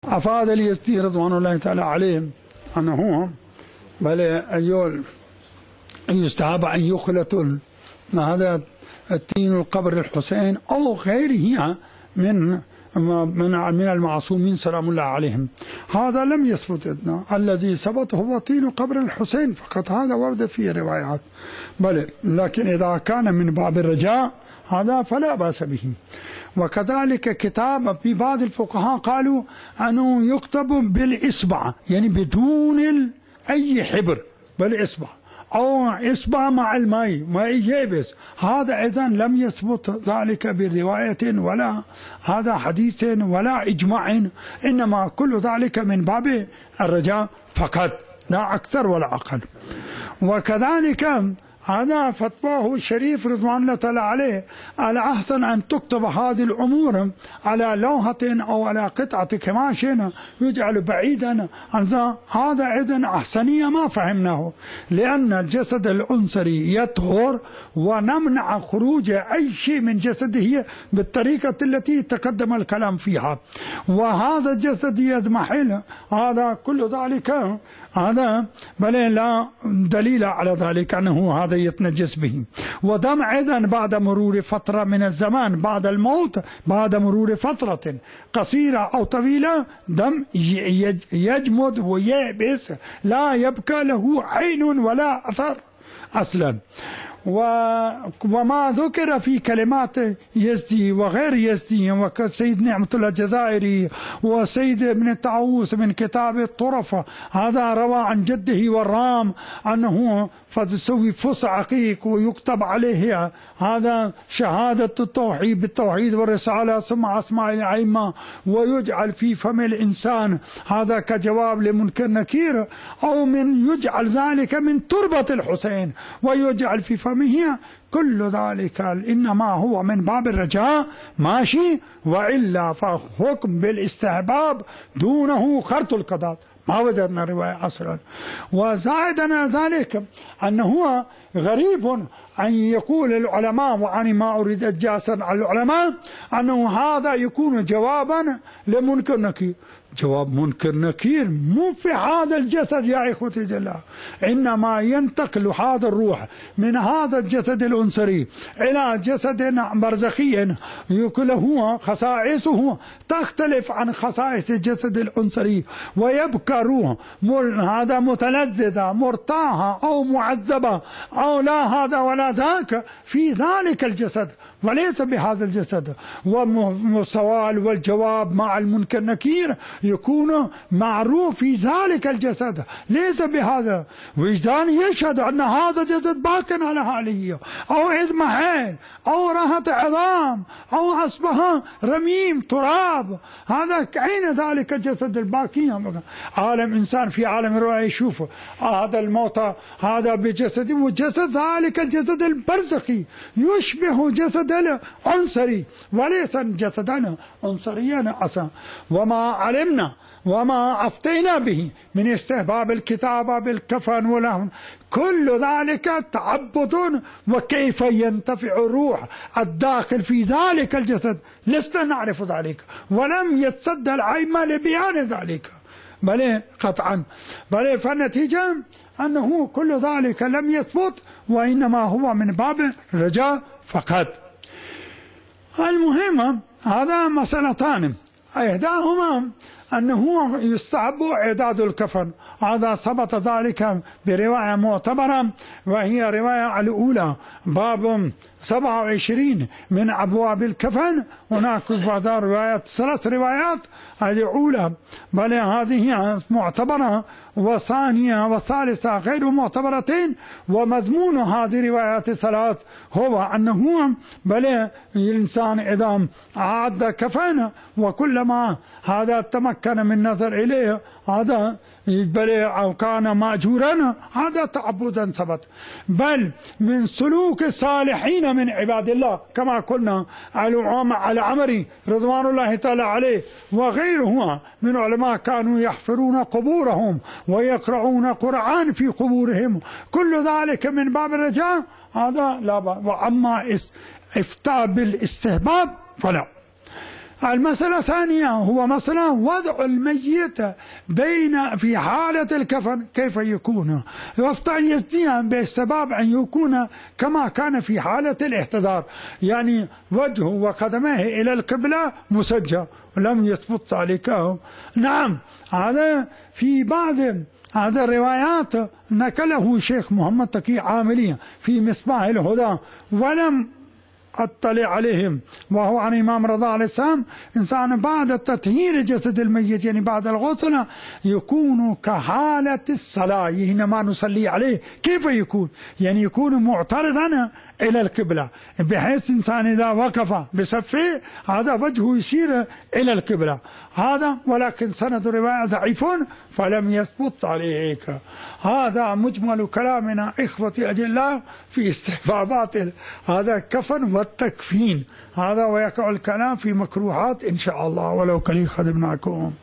أفاد اليزدي رضوان الله تعالى عليه أنه بل يستحب أن يخلط هذا التين القبر الحسين أو غيره من المعصومين سلام الله عليهم. هذا لم يثبت عندنا، الذي ثبت هو طين قبر الحسين فقط، هذا ورد فيه روايات. بل لكن إذا كان من باب الرجاء هذا فلا بأس به. وكذلك كتاب في بعض الفقهاء قالوا أنه يكتب بالإصبع، يعني بدون أي حبر، بالإصبع أو إصبع مع الماء ما يابس. هذا إذن لم يثبت ذلك برواية ولا هذا حديث ولا إجماع، إنما كل ذلك من باب الرجاء فقط، لا أكثر ولا أقل. وكذلك هذا فتواه الشريف رضوان الله تعالى عليه، الأحسن أن تكتب هذه الأمور على لوحة أو على قطعة قماش يجعل بعيدا عن هذا إذن أحسنية ما فهمناه، لأن الجسد الأنثوي يطهر ونمنع خروج أي شيء من جسده بالطريقة التي تقدم الكلام فيها، وهذا الجسد يضمحل، هذا كل ذلك هذا بل لا دليل على ذلك أنه هذا يتنجس به. ودم أيضا بعد مرور فترة من الزمان بعد الموت، بعد مرور فترة قصيرة أو طويلة، دم يجمد وييبس لا يبقى له عين ولا أثر أصلا. وما ذكر في كلمات يزدي وغير يزدي وسيد نعمة الله الجزائري وسيد ابن الطاووس من كتاب الطرف، هذا روى عن جده والرام أنه فتسوي فص عقيق ويكتب عليه هذا شهادة التوحيد بالتوحيد والرسالة ثم أسماء الأئمة، ويجعل في فم الإنسان هذا كجواب لمنكر نكير، أو من يجعل ذلك من تربة الحسين ويجعل في فمه. كل ذلك إنما هو من باب الرجاء ماشي، وإلا فحكم بالاستحباب دونه خرط القضاء، ما وجدنا رواية أصلا. وزائدنا ذلك أنه غريب أن يقول العلماء، وعني ما أريد أجاسر على العلماء، أنه هذا يكون جوابا لمنكر نكير. جواب منكر نكير مو في هذا الجسد يا إخوتي جلاء، إنما ينتقل هذا الروح من هذا الجسد الأنثوي إلى جسد برزخي يكون له خصائصه تختلف عن خصائص الجسد الأنثوي، ويبقى روح هذا متلذذة مرتاحة أو معذبة أو لا هذا ولا ذاك في ذلك الجسد وليس بهذا الجسد. والسؤال والجواب مع المنكر نكير يكون معروف في ذلك الجسد ليس بهذا. وجدان يشهد أن هذا جسد باق على حاله أو اضمحل أو راحت عظام أو أصبح رميم تراب، هذا أين ذلك الجسد الباقي؟ عالم إنسان في عالم الرؤيا يشوف هذا الموتى هذا بجسده، وجسد ذلك الجسد البرزخي يشبه جسد الأنثوي وليس جسدا أنثويا أصلا. وما علمنا وما أفتينا به من استحباب الكتابة بالكفن ولهم كل ذلك تعبد، وكيف ينتفع الروح الداخل في ذلك الجسد لسنا نعرف ذلك، ولم يتصدى الأئمة لبيان ذلك بل قطعا. بل فالنتيجة أنه كل ذلك لم يثبت، وإنما هو من باب الرجاء فقط. المهم هذا مسألتان، إحداهما أنه يستحب إعداد الكفن، هذا ثبت ذلك برواية معتبرة، وهي رواية الأولى باب 27 من أبواب الكفن. هناك بعض روايات 3 روايات، هذه أولى بل هذه معتبرة، وثانية وثالثة غير معتبرتين. ومضمون هذه الروايات 3 هو أنه بل الإنسان إذا أعد كفن وكلما هذا تمكن من نظر إليه هذا بل أو كان مأجورا هذا تعبدا ثبت. بل من سلوك الصالحين من عباد الله كما قلنا على عمري رضوان الله تعالى عليه وغيره من علماء كانوا يحفرون قبورهم ويقرؤون قرآن في قبورهم، كل ذلك من باب الرجاء هذا لا بأس. وأما إفتاء بالاستحباب فلا. المسألة الثانية هو مسألة وضع الميت في حالة الكفن كيف يكون، يفتح يزديها باستباب أن يكون كما كان في حالة الاحتضار، يعني وجهه وقدميه إلى القبلة مسجى ولم يثبت ذلك. نعم، هذا في بعض هذا الروايات نقله شيخ محمد تقي عاملي في مصباح الهدى ولم أطلع عليهم، وهو عن إمام رضا عليه السلام إنسان بعد تطهير جسد الميت يعني بعد الغسل يكون كحالة الصلاة حينما نصلي عليه. كيف يكون؟ يعني يكون معترضا إلى القبلة بحيث إنسان إذا وقف بصفه هذا وجهه يسير إلى القبلة هذا، ولكن سند الرواية ضعيف فلم يثبت عليك. هذا مجمل كلامنا إخوتي أجلاء في استحبابات هذا الكفن والتكفين هذا، ويقع الكلام في مكروهات إن شاء الله ولو كلي خدمناكم.